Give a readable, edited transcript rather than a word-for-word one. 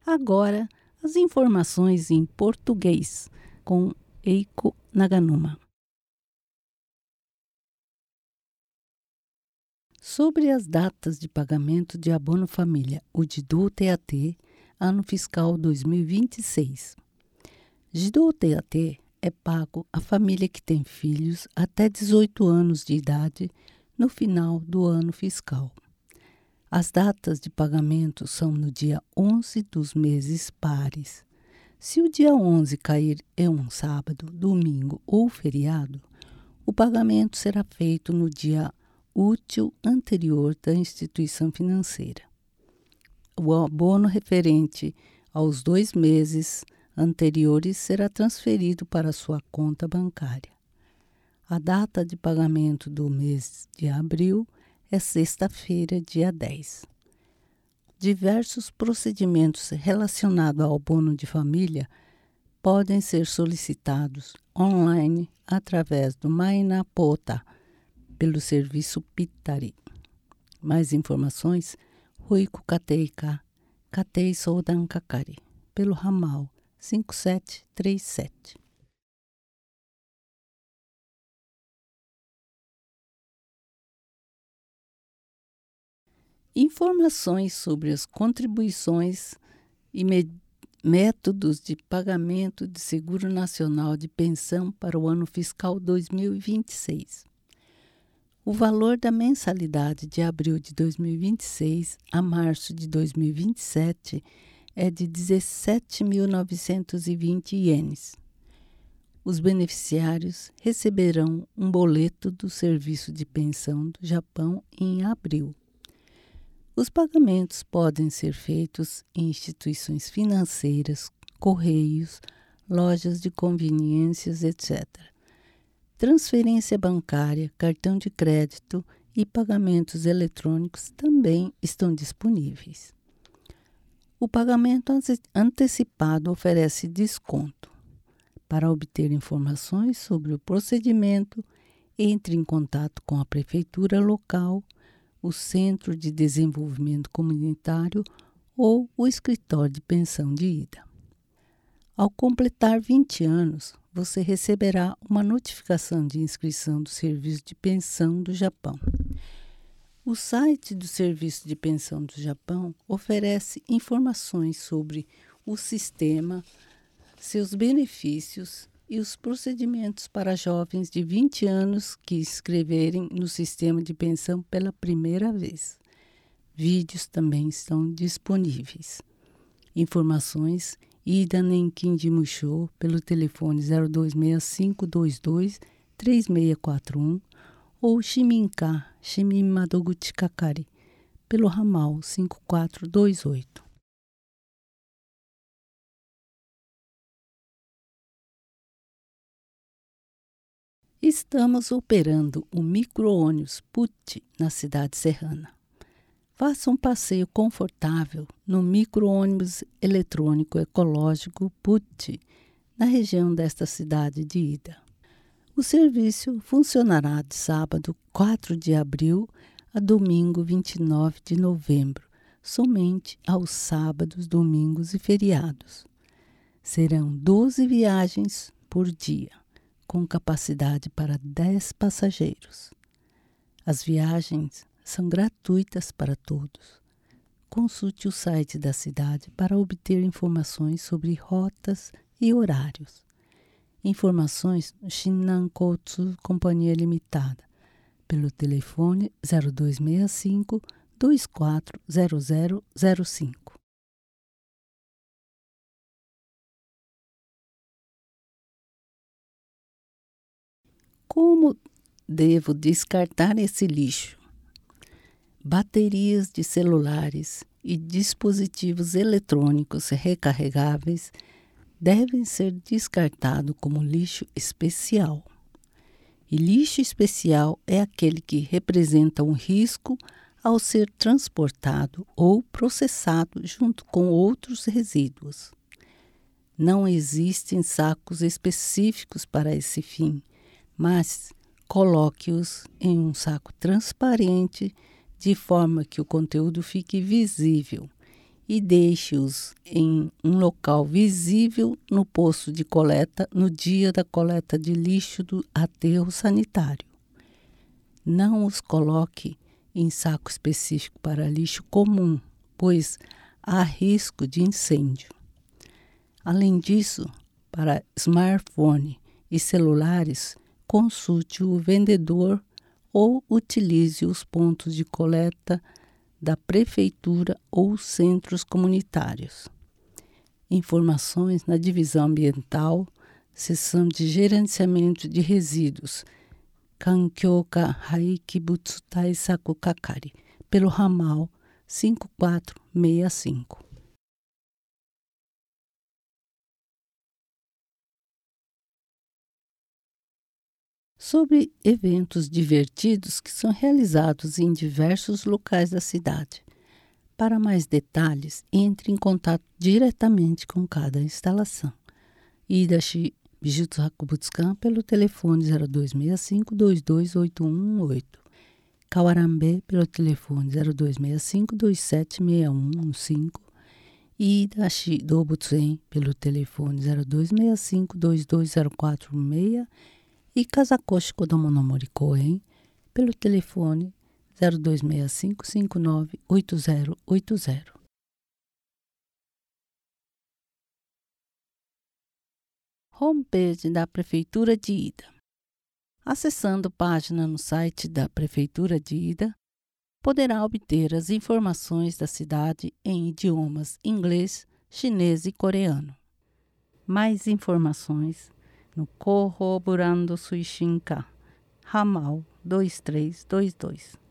Agora, as informações em português, com Eiko Naganuma. Sobre as datas de pagamento de abono família, o Jidou-TAT, ano fiscal 2026. Jidou-TAT é pago à família que tem filhos até 18 anos de idade no final do ano fiscal. As datas de pagamento são no dia 11 dos meses pares. Se o dia 11 cair em um sábado, domingo ou feriado, o pagamento será feito no dia útil anterior da instituição financeira. O abono referente aos 2 meses anteriores será transferido para sua conta bancária. A data de pagamento do mês de abril é sexta-feira, dia 10. Diversos procedimentos relacionados ao abono de família podem ser solicitados online através do Mainapota, pelo serviço Pitari. Mais informações, Ruiko Kateika, Katei Soudan Kakari, pelo ramal 5737. Informações sobre as contribuições e métodos de pagamento de Seguro Nacional de Pensão para o ano fiscal 2026. O valor da mensalidade de abril de 2026 a março de 2027 é de 17.920 ienes. Os beneficiários receberão um boleto do Serviço de Pensão do Japão em abril. Os pagamentos podem ser feitos em instituições financeiras, correios, lojas de conveniências, etc. Transferência bancária, cartão de crédito e pagamentos eletrônicos também estão disponíveis. O pagamento antecipado oferece desconto. Para obter informações sobre o procedimento, entre em contato com a prefeitura local, o Centro de Desenvolvimento Comunitário ou o escritório de pensão de ida. Ao completar 20 anos, você receberá uma notificação de inscrição do Serviço de Pensão do Japão. O site do Serviço de Pensão do Japão oferece informações sobre o sistema, seus benefícios e os procedimentos para jovens de 20 anos que inscreverem no sistema de pensão pela primeira vez. Vídeos também estão disponíveis. Informações Ida Nenkin de Musho pelo telefone 0265223641 ou Shiminka Shimin Madoguchi Kakari pelo ramal 5428. Estamos operando o micro-ônibus PUT na cidade serrana. Faça um passeio confortável no micro-ônibus eletrônico ecológico PUT, na região desta cidade de Ida. O serviço funcionará de sábado 4 de abril a domingo 29 de novembro, somente aos sábados, domingos e feriados. Serão 12 viagens por dia, com capacidade para 10 passageiros. As viagens são gratuitas para todos. Consulte o site da cidade para obter informações sobre rotas e horários. Informações no Shinnan Koutsu Companhia Limitada, pelo telefone 0265 240005. Como devo descartar esse lixo? Baterias de celulares e dispositivos eletrônicos recarregáveis devem ser descartados como lixo especial. E lixo especial é aquele que representa um risco ao ser transportado ou processado junto com outros resíduos. Não existem sacos específicos para esse fim, mas coloque-os em um saco transparente de forma que o conteúdo fique visível e deixe-os em um local visível no posto de coleta no dia da coleta de lixo do aterro sanitário. Não os coloque em saco específico para lixo comum, pois há risco de incêndio. Além disso, para smartphone e celulares, consulte o vendedor ou utilize os pontos de coleta da prefeitura ou centros comunitários. Informações na divisão ambiental, seção de gerenciamento de resíduos, Kankyoka Haikibutsu Taisaku Kakari, pelo ramal 5465. Sobre eventos divertidos que são realizados em diversos locais da cidade. Para mais detalhes, entre em contato diretamente com cada instalação. Idashi Bijutsu Hakubutsukan pelo telefone 0265-228118. Kawarambe pelo telefone 0265-276115. Idashi Dobutsen pelo telefone 0265-220416. E Kazakoshi Kodomo no Mori Koen pelo telefone 0265-598080. Homepage da Prefeitura de Ida. Acessando página no site da Prefeitura de Ida, poderá obter as informações da cidade em idiomas inglês, chinês e coreano. Mais informações no Corroborando Suishinka, ramal 2322.